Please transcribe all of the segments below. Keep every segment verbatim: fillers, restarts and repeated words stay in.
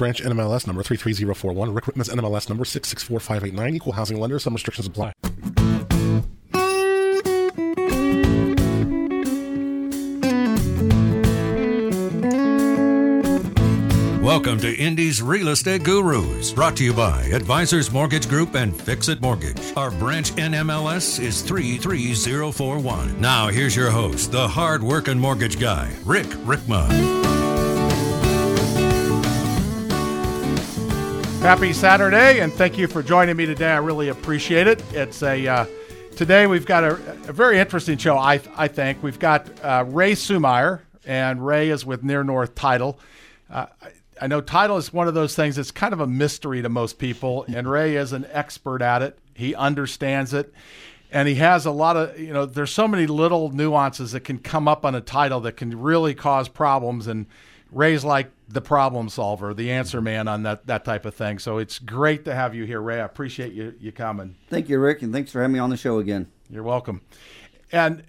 Branch N M L S number three three zero four one. Rick Rittman's N M L S number six six four five eight nine. Equal housing lender. Some restrictions apply. Welcome to Indy's Real Estate Gurus, brought to you by Advisors Mortgage Group and Fix-It Mortgage. Our branch N M L S is three three zero four one. Now here's your host, the hard-working mortgage guy, Rick Rickma. Happy Saturday, and thank you for joining me today. I really appreciate it. It's a uh, today we've got a, a very interesting show. I I think we've got uh, Ray Sumeyer, and Ray is with Near North Title. Uh, I know title is one of those things that's kind of a mystery to most people, and Ray is an expert at it. He understands it, and he has a lot of, you know, there's so many little nuances that can come up on a title that can really cause problems, and Ray's like the problem solver, the answer man on that, that type of thing. So it's great to have you here, Ray. I appreciate you, you coming. Thank you, Rick, and thanks for having me on the show again. You're welcome. And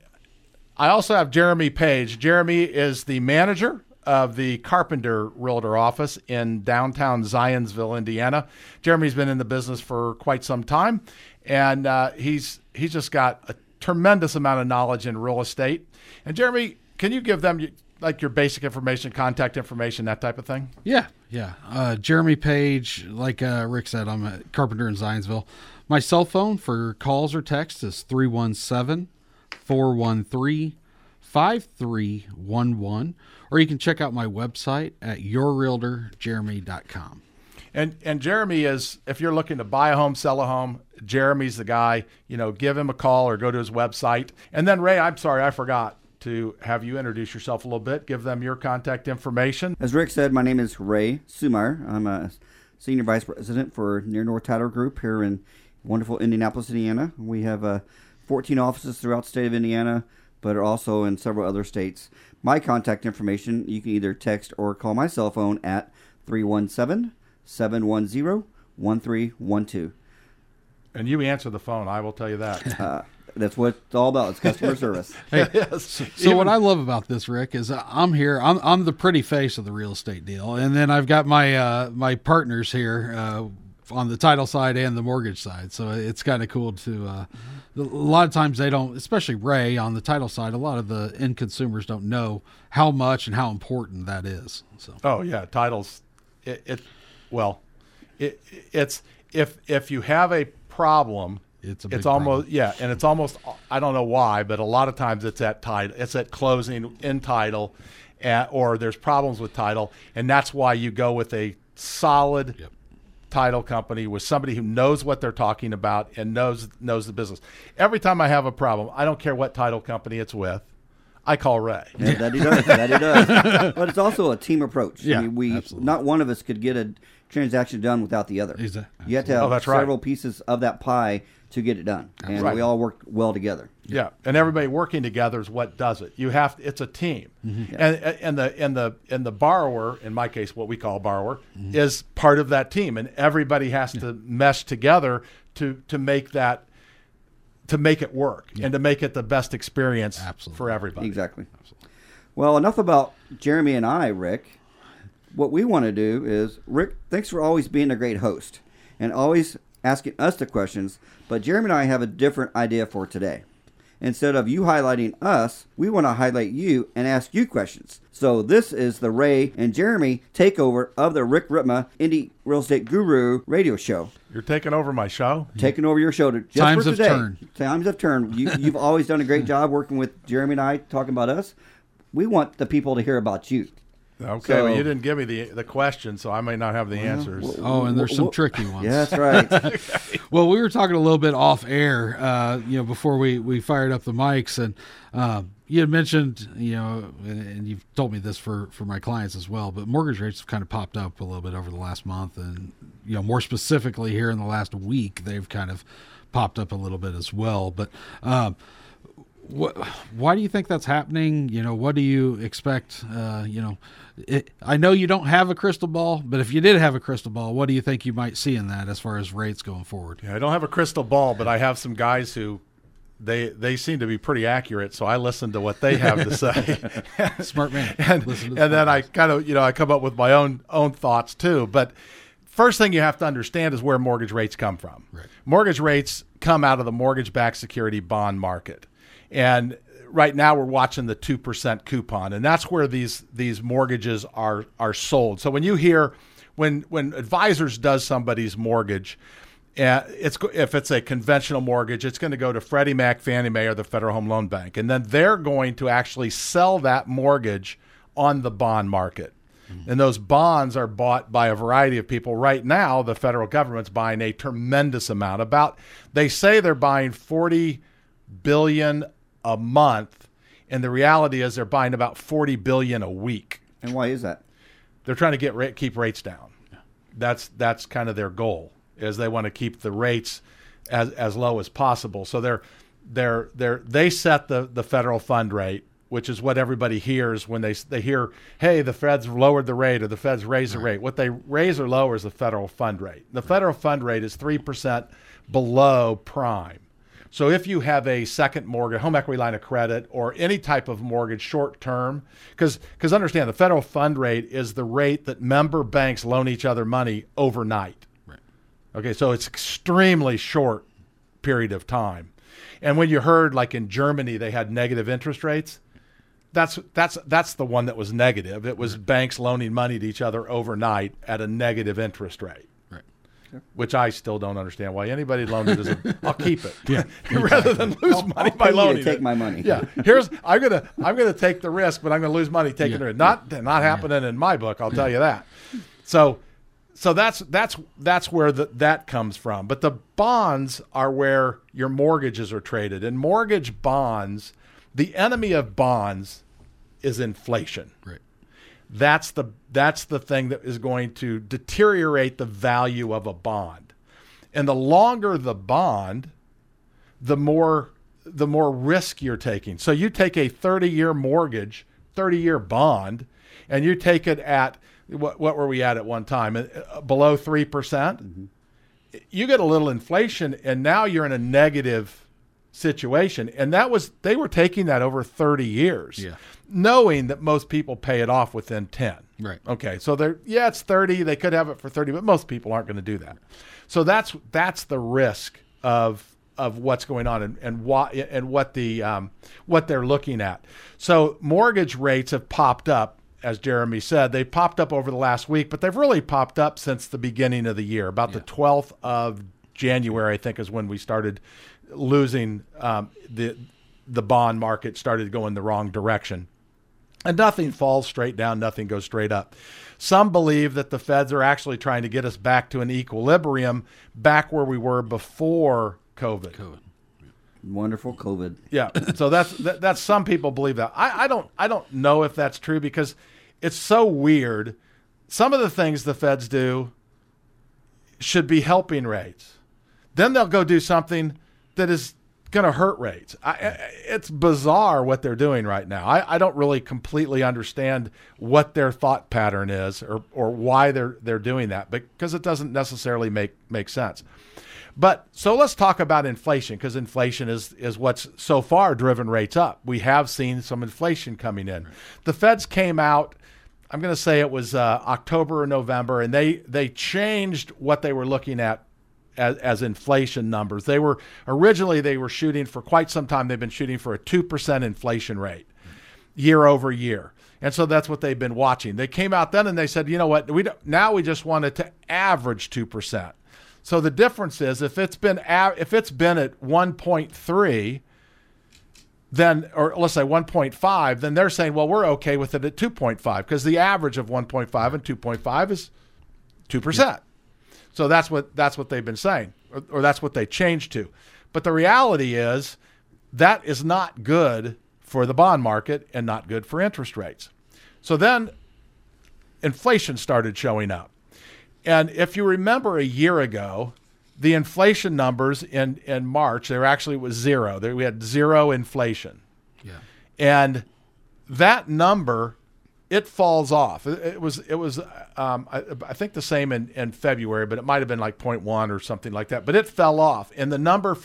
I also have Jeremy Page. Jeremy is the manager of the Carpenter Realtor office in downtown Zionsville, Indiana. Jeremy's been in the business for quite some time, and uh, he's he's just got a tremendous amount of knowledge in real estate. And Jeremy, can you give them like your basic information, contact information, that type of thing? Yeah, yeah. Uh, Jeremy Page, like uh, Rick said, I'm a Carpenter in Zionsville. My cell phone for calls or texts is three one seven, four one three, five three one one. Or you can check out my website at your realtor jeremy dot com. And and Jeremy is, if you're looking to buy a home, sell a home, Jeremy's the guy. You know, give him a call or go to his website. And then, Ray, I'm sorry, I forgot to have you introduce yourself a little bit. Give them your contact information. As Rick said, my name is Ray Sumeyer. I'm a Senior Vice President for Near North Title Group here in wonderful Indianapolis, Indiana. We have uh, fourteen offices throughout the state of Indiana, but are also in several other states. My contact information, you can either text or call my cell phone at three one seven, seven one zero, one three one two. And you answer the phone, I will tell you that. Uh, that's what it's all about. It's customer service. Hey, yes. so, so what I love about this, Rick, is I'm here. I'm I'm the pretty face of the real estate deal, and then I've got my uh, my partners here uh, on the title side and the mortgage side. So it's kind of cool to. Uh, a lot of times they don't, especially Ray on the title side. A lot of the end consumers don't know how much and how important that is. So. Oh yeah, titles. It, it well, it it's if if you have a problem. It's a big it's almost problem. yeah, and it's almost I don't know why, but a lot of times it's at title, it's at closing in title, at, or there's problems with title, and that's why you go with a solid yep. title company with somebody who knows what they're talking about and knows knows the business. Every time I have a problem, I don't care what title company it's with, I call Ray. Yeah, that he does. That he does. But it's also a team approach. Yeah, I mean, we absolutely. Not one of us could get a transaction done without the other. Exactly. You have to have Oh, that's right. several pieces of that pie to get it done, and Right. we all work well together. Yeah, and everybody working together is what does it. You have it's a team, Mm-hmm. and and the and the and the borrower, in my case, what we call borrower, Mm-hmm. is part of that team, and everybody has to mesh together to to make that to make it work Yeah. and to make it the best experience Absolutely. for everybody. Exactly. Absolutely. Well, enough about Jeremy and I, Rick. What we want to do is, Rick, thanks for always being a great host and always asking us the questions, but Jeremy and I have a different idea for today. Instead of you highlighting us, we want to highlight you and ask you questions. So this is the Ray and Jeremy takeover of the Rick Rittma Indy Real Estate Guru radio show. You're taking over my show. Taking over your show to, just Times for have today. turned. Times have turned. You, you've always done a great job working with Jeremy and I, talking about us. We want the people to hear about you. Okay, So- well, you didn't give me the the question, so I may not have the answers. well, Oh, and there's some Well, tricky ones. Yeah, that's right. Well, we were talking a little bit off air, uh, you know, before we, we fired up the mics, and um, you had mentioned, you know, and, and you've told me this for, for my clients as well, but mortgage rates have kind of popped up a little bit over the last month, and you know, more specifically here in the last week, they've kind of popped up a little bit as well. But um, what, why do you think that's happening? You know, what do you expect? Uh, you know, it, I know you don't have a crystal ball, but if you did have a crystal ball, what do you think you might see in that as far as rates going forward? Yeah, I don't have a crystal ball, but I have some guys who they they seem to be pretty accurate, so I listen to what they have to say. Smart man. and Listen to the and then I podcast. kind of, you know, I come up with my own own thoughts too. But first thing you have to understand is where mortgage rates come from. Right. Mortgage rates come out of the mortgage-backed security bond market. And right now we're watching the two percent coupon, and that's where these these mortgages are are sold. So when you hear when when Advisors does somebody's mortgage, uh, it's if it's a conventional mortgage, it's going to go to Freddie Mac, Fannie Mae, or the Federal Home Loan Bank, and then they're going to actually sell that mortgage on the bond market. And those bonds are bought by a variety of people. Right now, the federal government's buying a tremendous amount. About they say they're buying forty billion dollars a month, and the reality is they're buying about forty billion dollars a week. And why is that? They're trying to get ra- keep rates down. That's that's kind of their goal, is they want to keep the rates as as low as possible. So they're they're they're they set the the federal fund rate, which is what everybody hears when they they hear, hey, the Fed's lowered the rate or the Fed's raised the rate. What they raise or lower is the federal fund rate. The federal fund rate is three percent below prime. So if you have a second mortgage, home equity line of credit, or any type of mortgage short term, because because understand the federal fund rate is the rate that member banks loan each other money overnight. Right. Okay, so it's extremely short period of time. And when you heard, like in Germany, they had negative interest rates, that's that's that's the one that was negative. It was banks loaning money to each other overnight at a negative interest rate. Which I still don't understand why anybody loaned it as a. I'll keep it, Yeah, rather than lose I'll, money I'll by pay you loaning to take it. my money. Yeah, here's I'm gonna I'm gonna take the risk, but I'm gonna lose money taking Yeah. it. Not not happening in my book. I'll tell you that. So, so that's that's that's where the, that comes from. But the bonds are where your mortgages are traded, and mortgage bonds. The enemy of bonds is inflation. Right. That's the that's the thing that is going to deteriorate the value of a bond. And the longer the bond, the more the more risk you're taking. So you take a thirty-year mortgage, thirty-year bond, and you take it at what what were we at at one time? Uh, Below three percent. Mm-hmm. You get a little inflation, and now you're in a negative situation. And that was they were taking that over thirty years. Yeah. Knowing that most people pay it off within ten. Right. Okay. So they're yeah, it's thirty. They could have it for thirty, but most people aren't going to do that. So that's that's the risk of of what's going on and, and what and what the um, what they're looking at. So mortgage rates have popped up, as Jeremy said. They popped up over the last week, but they've really popped up since the beginning of the year. About Yeah. the twelfth of January, I think, is when we started losing um, the the bond market started going the wrong direction. And nothing falls straight down, nothing goes straight up. Some believe that the feds are actually trying to get us back to an equilibrium, back where we were before COVID. COVID. Wonderful COVID. Yeah, so that's that, that's some people believe that. I, I don't I don't know if that's true because it's so weird. Some of the things the feds do should be helping rates. Then they'll go do something that is going to hurt rates. I, it's bizarre what they're doing right now. I, I don't really completely understand what their thought pattern is or or why they're they're doing that, because it doesn't necessarily make make sense. But so let's talk about inflation, because inflation is is what's so far driven rates up. We have seen some inflation coming in. Right. The feds came out, I'm going to say it was uh, October or November, and they they changed what they were looking at As, as inflation numbers. They were originally they were shooting for quite some time. They've been shooting for a two percent inflation rate year over year. And so that's what they've been watching. They came out then and they said, you know what, we don't, now we just want it to average two percent. So the difference is if it's been if it's been at one point three, then, or let's say one point five, then they're saying, well, we're okay with it at two point five, because the average of one point five and two point five is two percent. Yeah. So that's what that's what they've been saying, or, or that's what they changed to. But the reality is that is not good for the bond market and not good for interest rates. So then inflation started showing up. And if you remember a year ago, the inflation numbers in, in March, they were actually was zero. There, we had zero inflation. Yeah. And that number, it falls off. It, it was, it was um, I, I think the same in, in February, but it might have been like zero point one or something like that. But it fell off. And the number for,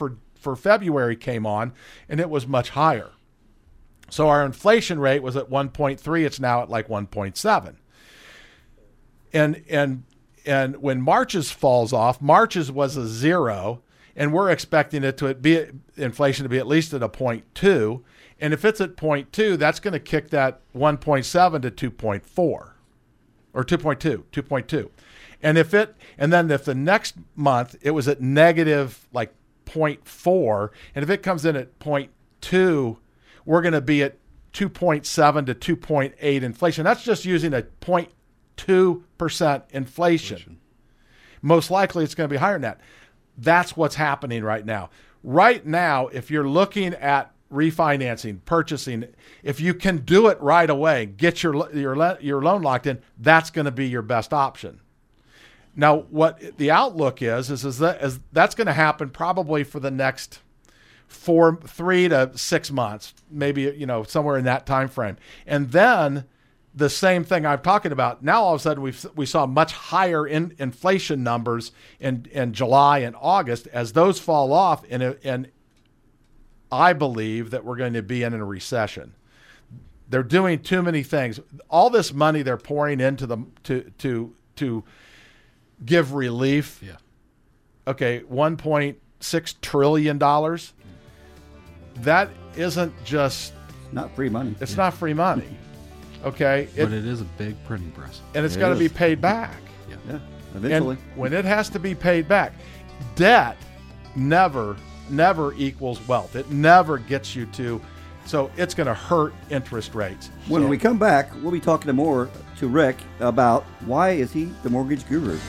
for February came on, and it was much higher. So our inflation rate was at one point three. It's now at like one point seven. And and and when March's falls off, March's was a zero, and we're expecting it to be inflation to be at least at a point two. And if it's at point two, that's going to kick that one point seven to two point four, or two point two, two point two. And if it, and then if the next month it was at negative like zero point four, and if it comes in at zero point two, we're going to be at two point seven to two point eight inflation. That's just using a zero point two percent inflation. inflation. Most likely it's going to be higher than that. That's what's happening right now. Right now, if you're looking at refinancing, purchasing, if you can do it right away, get your your your loan locked in, that's going to be your best option. Now, what the outlook is is is that is that's going to happen probably for the next four, three to six months, maybe, you know, somewhere in that time frame, and then the same thing I'm talking about. Now all of a sudden we we saw much higher in, inflation numbers in in July and August. As those fall off, and and I believe that we're going to be in a recession. They're doing too many things. All this money they're pouring into the to to to give relief. Yeah. Okay, one point six trillion dollars. That isn't just Not free money. it's yeah. not free money. Okay, but it, it is a big printing press, and it's It got to is. be paid back. Yeah. Yeah, eventually. And when it has to be paid back, debt never, never equals wealth. It never gets you to, so it's going to hurt interest rates. When So- we come back, we'll be talking to more to Rick about why is he the mortgage guru.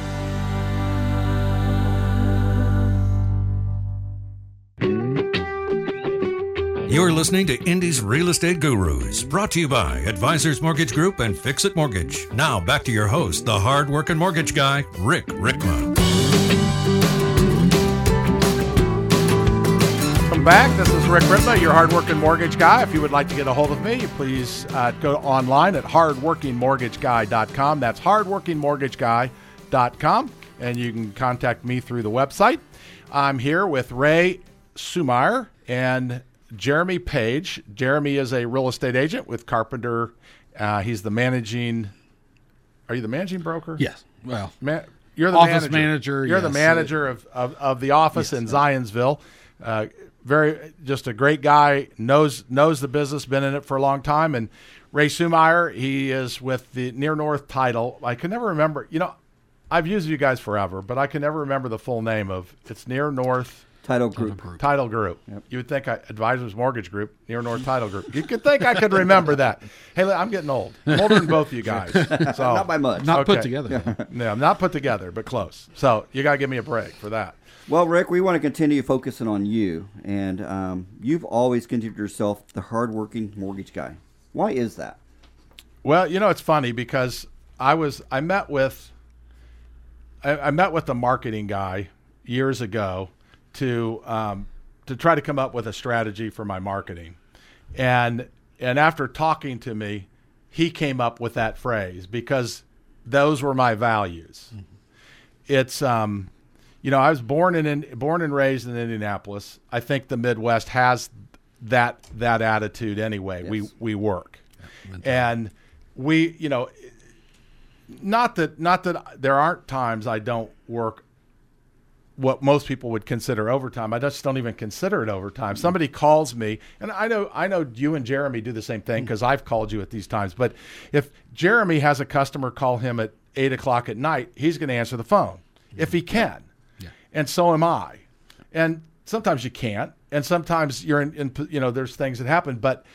You're listening to Indy's Real Estate Gurus, brought to you by Advisors Mortgage Group and Fix It Mortgage. Now back to your host, the hard-working mortgage guy, Rick Rickma. Welcome back. This is Rick Rickma, your hardworking mortgage guy. If you would like to get a hold of me, please uh, go online at hardworking mortgage guy dot com. That's hardworking mortgage guy dot com, and you can contact me through the website. I'm here with Ray Sumeyer and Jeremy Page. Jeremy is a real estate agent with Carpenter. Uh, he's the managing. Are you the managing broker? Yes. Well, Ma- you're the office manager. manager, You're the yes. manager of, of, of the office Yes, in right. Zionsville. Uh, very, just a great guy. knows knows the business. Been in it for a long time. And Ray Sumeyer, he is with the Near North Title. I can never remember. You know, I've used you guys forever, but I can never remember the full name of. It's Near North Title Group. Group. Title Group. Yep. You would think I, Advisors Mortgage Group, Near North Title Group. You could think I could remember that. Hey, look, I'm getting old. I'm older than both of you guys. So Not by much. not put Okay. together. no, I'm not put together, but close. So you got to give me a break for that. Well, Rick, we want to continue focusing on you, and um, you've always considered yourself the hardworking mortgage guy. Why is that? Well, you know, it's funny because I was I met with I, I met with the marketing guy years ago to um, to try to come up with a strategy for my marketing, and and after talking to me, he came up with that phrase because those were my values. Mm-hmm. It's um, you know, I was born in, in born and raised in Indianapolis. I think the Midwest has that that attitude anyway. Yes. We we work. Yeah, And we, you know, not that not that there aren't times I don't work what most people would consider overtime. I just don't even consider it overtime. Mm-hmm. Somebody calls me, and I know I know you and Jeremy do the same thing because mm-hmm. I've called you at these times. But if Jeremy has a customer call him at eight o'clock at night, he's going to answer the phone mm-hmm. if he can, yeah. and so am I. And sometimes you can't, and sometimes you're in, in you know, there's things that happen, but.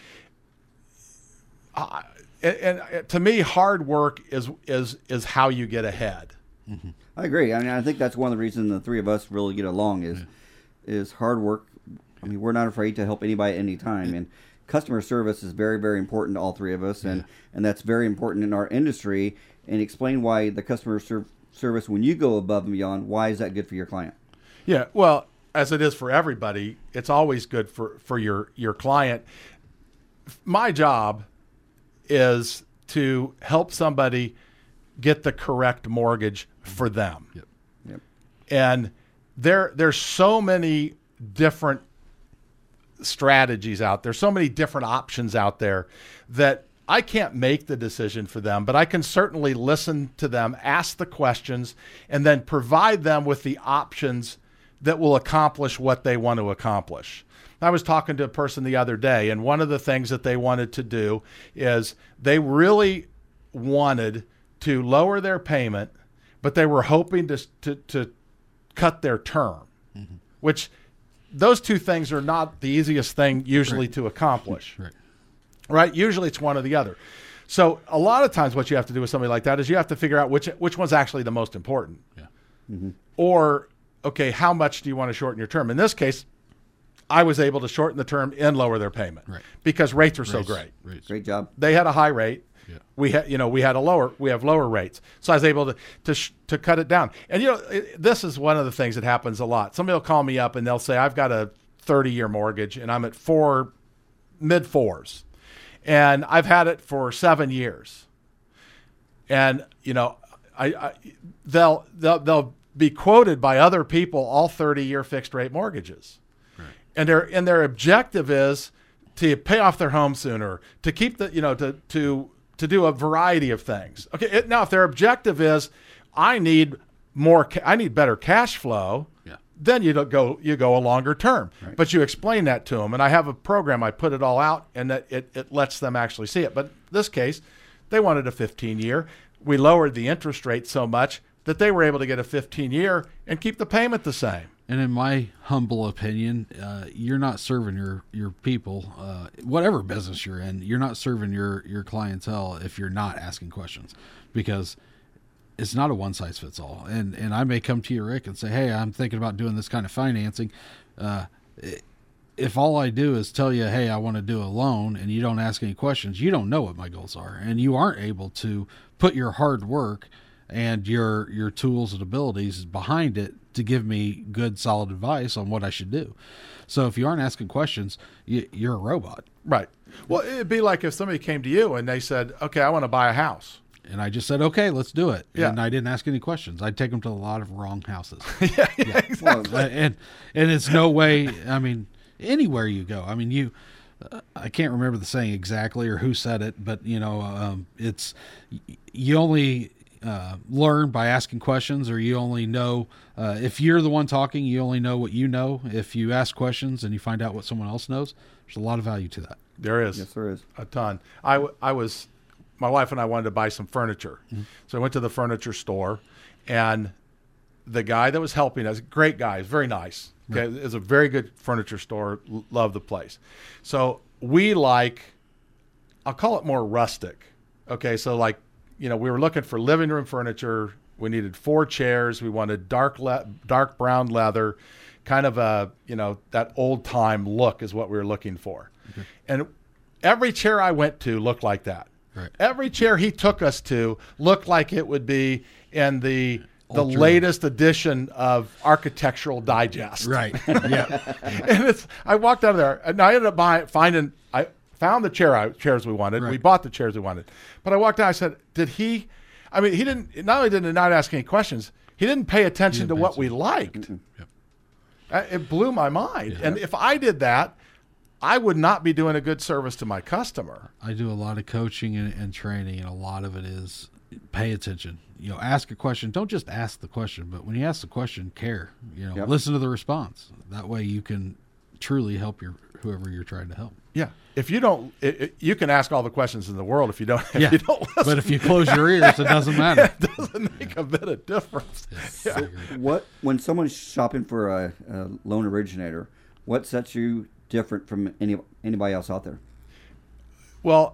Uh, and, and to me, hard work is is is how you get ahead. Mm-hmm. I agree. I mean, I think that's one of the reasons the three of us really get along is yeah. is hard work. I mean, we're not afraid to help anybody at any time, and customer service is very, very important to all three of us, and, yeah. and that's very important in our industry. And explain why the customer ser- service, when you go above and beyond, why is that good for your client? Yeah, well, as it is for everybody, it's always good for, for your, your client. My job is to help somebody get the correct mortgage for them. Yep. Yep. And there there's so many different strategies out there, so many different options out there that I can't make the decision for them, but I can certainly listen to them, ask the questions, and then provide them with the options that will accomplish what they want to accomplish. I was talking to a person the other day, and one of the things that they wanted to do is they really wanted to lower their payment, but they were hoping to to, to cut their term, mm-hmm. which those two things are not the easiest thing usually right. to accomplish. Right. Right? Usually it's one or the other. So a lot of times what you have to do with somebody like that is you have to figure out which which one's actually the most important. Yeah. Mm-hmm. Or, okay, how much do you want to shorten your term? In this case, I was able to shorten the term and lower their payment right. because rates are so Rates, great. rates. Great job. They had a high rate. Yeah. We had, you know, we had a lower, we have lower rates. So I was able to, to, sh- to cut it down. And, you know, it, this is one of the things that happens a lot. Somebody will call me up and they'll say, I've got a thirty year mortgage and I'm at four, mid fours. And I've had it for seven years. And, you know, I, I they'll, they'll, they'll be quoted by other people, all thirty year fixed rate mortgages. Right. And their, and their objective is to pay off their home sooner, to keep the, you know, to, to, to do a variety of things. Okay. It, now, if their objective is, I need more, ca- I need better cash flow, Yeah. then you don't go, you go a longer term, Right. but you explain that to them. And I have a program, I put it all out and that it, it lets them actually see it. But in this case, they wanted a fifteen year. We lowered the interest rate so much that they were able to get a fifteen year and keep the payment the same. And in my humble opinion, uh, you're not serving your, your people, uh, whatever business you're in, you're not serving your, your clientele if you're not asking questions, because it's not a one size fits all. And, and I may come to you, Rick, and say, hey, I'm thinking about doing this kind of financing. Uh, if all I do is tell you, hey, I want to do a loan, and you don't ask any questions, you don't know what my goals are. And you aren't able to put your hard work and your your tools and abilities behind it to give me good, solid advice on what I should do. So if you aren't asking questions, you, you're a robot. Right. Well, it'd be like if somebody came to you and they said, okay, I want to buy a house. And I just said, okay, let's do it. Yeah. And I didn't ask any questions. I'd take them to a lot of wrong houses. yeah, yeah, exactly. Uh, and and it's no way, I mean, anywhere you go. I mean, you, uh, I can't remember the saying exactly or who said it, but, you know, um, it's, you only uh, learn by asking questions, or you only know, uh, if you're the one talking, you only know what you know. If you ask questions and you find out what someone else knows, there's a lot of value to that. There is. Yes, there is. A ton. I, w- I was, my wife and I wanted to buy some furniture. Mm-hmm. So I went to the furniture store, and the guy that was helping us, great guy, very nice. Okay, right. It's a very good furniture store. L- love the place. So we like, I'll call it more rustic. Okay, so like, you know, we were looking for living room furniture. We needed four chairs. We wanted dark le- dark brown leather, kind of a, you know, that old time look is what we were looking for. Okay. And every chair I went to looked like that. Right. Every chair he took us to looked like it would be in the the Ultra. latest edition of Architectural Digest. Right. Yeah. And it's, I walked out of there, and I ended up buying, finding, I found the chair I, chairs we wanted. Right. We bought the chairs we wanted. But I walked out, I said, did he, I mean, he didn't, not only did he not ask any questions, he didn't pay attention didn't to pay what we attention. liked. Yep. Uh, It blew my mind. Yeah. And if I did that, I would not be doing a good service to my customer. I do a lot of coaching and, and training, and a lot of it is pay attention. You know, ask a question. Don't just ask the question, but when you ask the question, care. You know, Yep. listen to the response. That way, you can truly help your whoever you're trying to help. Yeah. If you don't, it, it, you can ask all the questions in the world. If you don't, if Yeah. you don't listen, But if you close your ears, it doesn't matter. it doesn't make a bit of difference. Yeah. Yeah. What when someone's shopping for a, a loan originator, what sets you different from any anybody else out there? Well,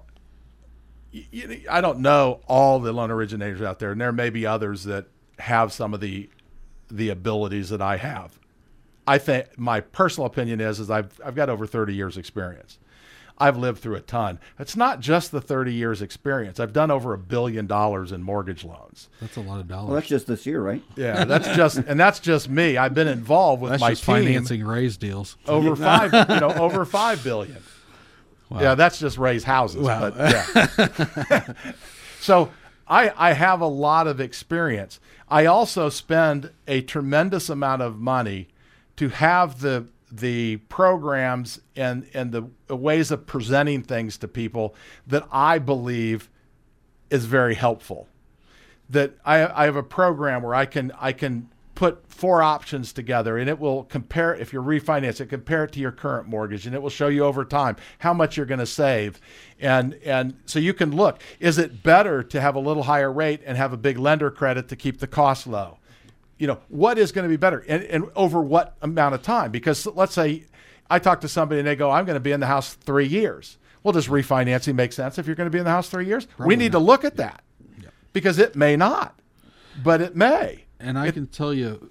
y- y- I don't know all the loan originators out there, and there may be others that have some of the the abilities that I have. I think my personal opinion is is I've I've got over thirty years experience. I've lived through a ton. It's not just the thirty years experience. I've done over a billion dollars in mortgage loans. That's a lot of dollars. Well, that's just this year, right? Yeah, that's just and that's just me. I've been involved with That's my just team financing raise deals. over five, you know, over five billion. Wow. Yeah, that's just raise houses. Wow. But yeah. So I I have a lot of experience. I also spend a tremendous amount of money to have the the programs and and the ways of presenting things to people that I believe is very helpful. That I, I have a program where I can I can put four options together, and it will compare, if you're refinancing, compare it to your current mortgage, and it will show you over time how much you're going to save. And and so you can look, is it better to have a little higher rate and have a big lender credit to keep the cost low? You know, what is going to be better, and, and over what amount of time? Because let's say I talk to somebody and they go, I'm going to be in the house three years. Well, does refinancing make sense if you're going to be in the house three years? Probably we need not. to look at that Yep. because it may not, but it may. And I It- can tell you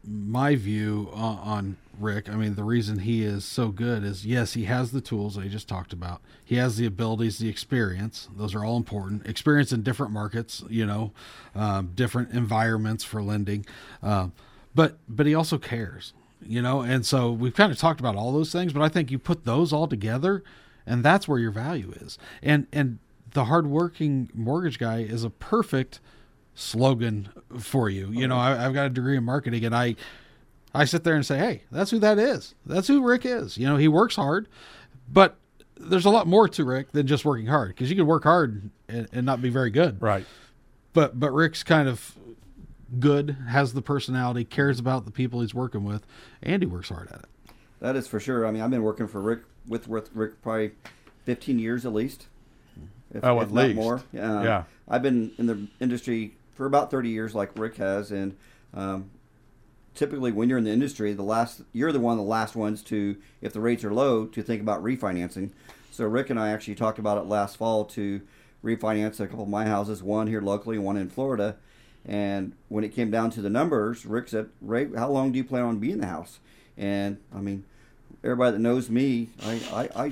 my view on, on Rick. I mean, the reason he is so good is, yes, he has the tools that he just talked about. He has the abilities, the experience. Those are all important. Experience in different markets, you know, um, different environments for lending. Um, but but he also cares, you know. And so we've kind of talked about all those things, but I think you put those all together, and that's where your value is. And and the hardworking mortgage guy is a perfect slogan for you. You know, I, I've got a degree in marketing, and I I sit there and say, hey, that's who that is. That's who Rick is. You know, he works hard, but there's a lot more to Rick than just working hard, because you can work hard and, and not be very good. Right. But but Rick's kind of good, has the personality, cares about the people he's working with, and he works hard at it. That is for sure. I mean, I've been working for Rick with, with Rick probably fifteen years at least. If, Oh, if at not least. more. Uh, Yeah. I've been in the industry for about thirty years, like Rick has, and um, typically when you're in the industry, the last you're the one of the last ones to, if the rates are low, to think about refinancing. So Rick and I actually talked about it last fall to refinance a couple of my houses, one here locally and one in Florida. And when it came down to the numbers, Rick said, Ray, how long do you plan on being in the house? And I mean, everybody that knows me, I, I,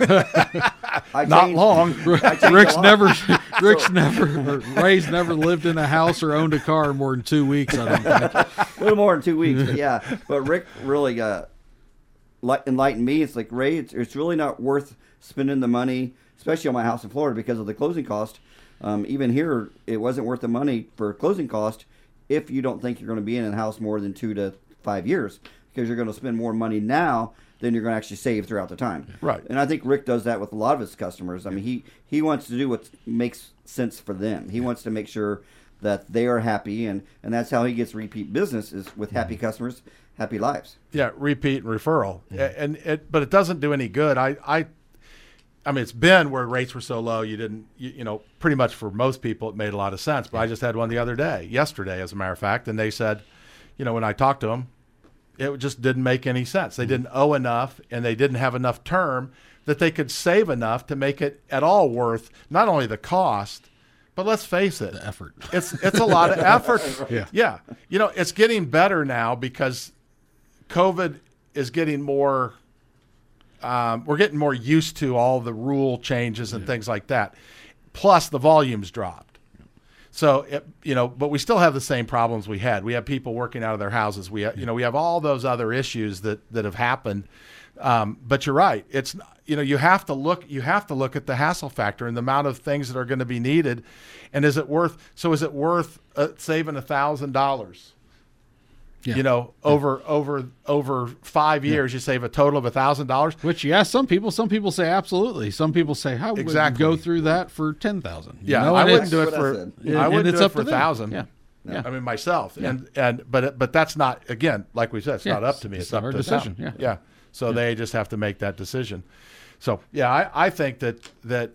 I, I Not changed- long. I changed a Rick's lot. never Rick's never or Ray's never lived in a house or owned a car more than two weeks, I don't think. A little more than two weeks, but yeah. But Rick really uh, light, enlightened me. It's like, Ray, it's, it's really not worth spending the money, especially on my house in Florida, because of the closing cost. Um, even here, it wasn't worth the money for closing cost if you don't think you're going to be in a house more than two to five years, because you're going to spend more money now than you're going to actually save throughout the time. Right. And I think Rick does that with a lot of his customers. I mean, he, he wants to do what makes sense for them. He wants to make sure that they are happy, and, and that's how he gets repeat business, is with happy customers, happy lives. Yeah, repeat and referral. And it, but it doesn't do any good. I, I, I mean, it's been where rates were so low, you didn't, you, you know, pretty much for most people, it made a lot of sense. But I just had one the other day, yesterday, as a matter of fact, and they said, you know, when I talked to them, it just didn't make any sense. They didn't owe enough, and they didn't have enough term that they could save enough to make it at all worth not only the cost, but let's face it, The effort. It's it's a lot of effort. Yeah. Yeah. You know, it's getting better now because COVID is getting more, um, we're getting more used to all the rule changes and things like that. Plus the volumes dropped. So, it, you know, but we still have the same problems we had. We have people working out of their houses. We, ha- you know, we have all those other issues that, that have happened. Um, but you're right. It's, you know, you have to look, you have to look at the hassle factor and the amount of things that are going to be needed. And is it worth, so is it worth uh, saving a thousand dollars? Yeah. You know, over, over, over five years, you save a total of a thousand dollars. Which, yeah, some people, some people say absolutely. Some people say, I would Exactly. go through that for ten thousand. Yeah. I wouldn't do it That's what I for, said. I And wouldn't it's do it up for to a them. thousand. Yeah. Yeah. I mean, myself. And, and, but, it- but that's not, again, like we said, it's Yeah, not up to me. it's It's up our to decision, them. yeah. Yeah. So they just have to make that decision. So, yeah, I, I think that, that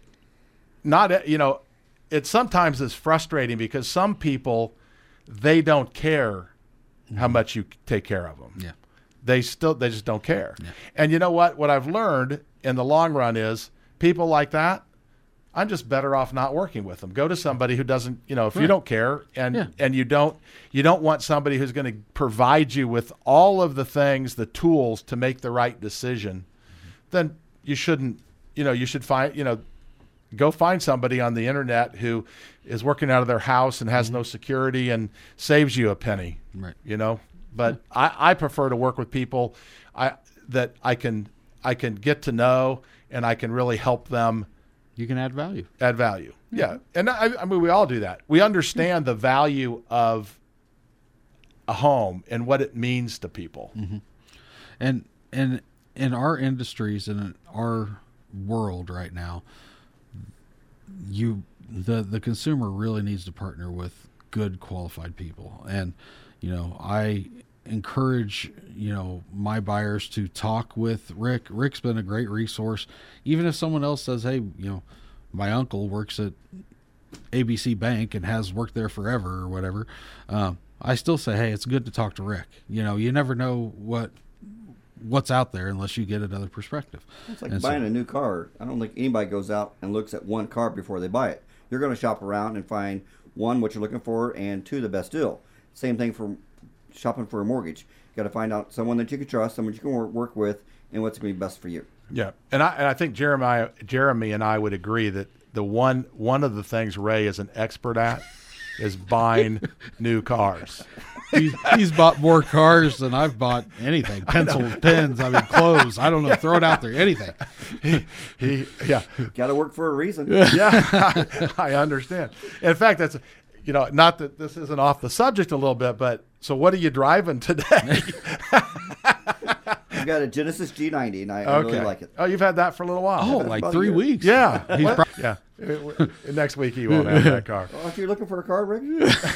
not, you know, it sometimes is frustrating because some people, they don't care how much you take care of them. Yeah. They still, they just don't care. And you know what? What I've learned in the long run is people like that, I'm just better off not working with them. Go to somebody who doesn't, you know, if you Right. don't care and Yeah. and you don't you don't want somebody who's going to provide you with all of the things, the tools to make the right decision, then you shouldn't, you know, you should find, you know, go find somebody on the internet who is working out of their house and has no security and saves you a penny. Right. You know, but I, I prefer to work with people I that I can I can get to know and I can really help them You can add value. add value. Yeah. And I, I mean, we all do that. We understand the value of a home and what it means to people. And and in our industries and in our world right now, you the the consumer really needs to partner with good qualified people. And you know, I encourage, you know, my buyers to talk with Rick. Rick's been a great resource. Even if someone else says, hey, you know, my uncle works at A B C Bank and has worked there forever or whatever, um, I still say, hey, it's good to talk to Rick. You know, you never know what what's out there unless you get another perspective. It's like And buying so, a new car. I don't think anybody goes out and looks at one car before they buy it. You're going to shop around and find, one, what you're looking for, and two, the best deal. Same thing for shopping for a mortgage. You got to find out someone that you can trust, someone you can work, work with, and what's going to be best for you. Yeah, and I and I think Jeremiah, Jeremy and I would agree that the one one of the things Ray is an expert at is buying new cars. he's, he's bought more cars than I've bought anything. Pencils, pens, I mean, clothes. I don't know. Throw it out there. Anything. He, he yeah, Got to work for a reason. yeah. I understand. In fact, that's, you know, not that this isn't off the subject a little bit, but so what are you driving today? I've got a Genesis G ninety, and I, I Okay. really like it. Oh, you've had that for a little while. Oh, About like a three year. weeks. Yeah. He's What? pro- yeah. Next week he won't have that car. Well, if you're looking for a car, Rick,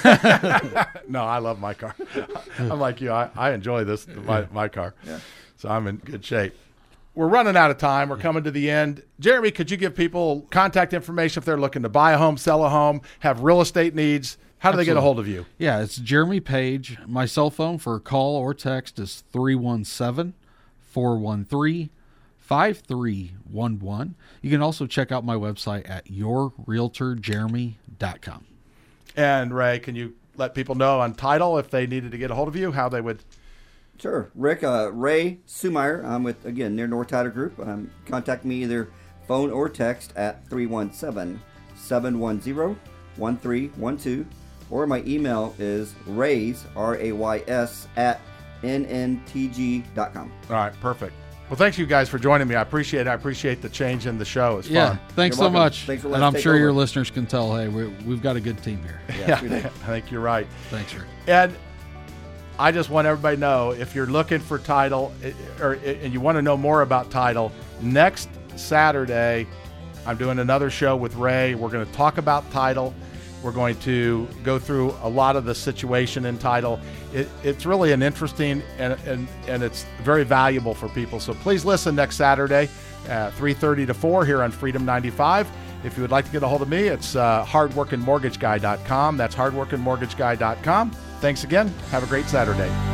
No, I love my car. I'm like you. I, I enjoy this, my, my car. Yeah. So I'm in good shape. We're running out of time. We're coming to the end. Jeremy, could you give people contact information if they're looking to buy a home, sell a home, have real estate needs? How do they get a hold of you? Yeah, it's Jeremy Page. My cell phone for a call or text is three one seven, four one three, five three one one. You can also check out my website at your realtor jeremy dot com. And Ray, can you let people know on title if they needed to get a hold of you, how they would? sure. Rick, uh, Ray Sumeyer. I'm with, again, Near North Title Group. Um, contact me either phone or text at three one seven, seven one zero, one three one two. Or my email is rays, R A Y S, at N N T G dot com. All right, perfect. Well, thanks you guys for joining me. I appreciate it. I appreciate the change in the show. It's Yeah, fun. thanks You're so welcome. much. Thanks for and letting us I'm take sure your over. listeners can tell, hey, we're, we've got a good team here. Yes, we do. I think you're right. Thanks, Rick. And I just want everybody to know, if you're looking for title eh, or and you want to know more about title, next Saturday I'm doing another show with Ray. We're going to talk about title. We're going to go through a lot of the situation in title. It, it's really an interesting and, and, and it's very valuable for people. So please listen next Saturday at three thirty to four here on Freedom ninety-five. If you would like to get a hold of me, it's uh, hard working mortgage guy dot com. That's hard working mortgage guy dot com. Thanks again. Have a great Saturday.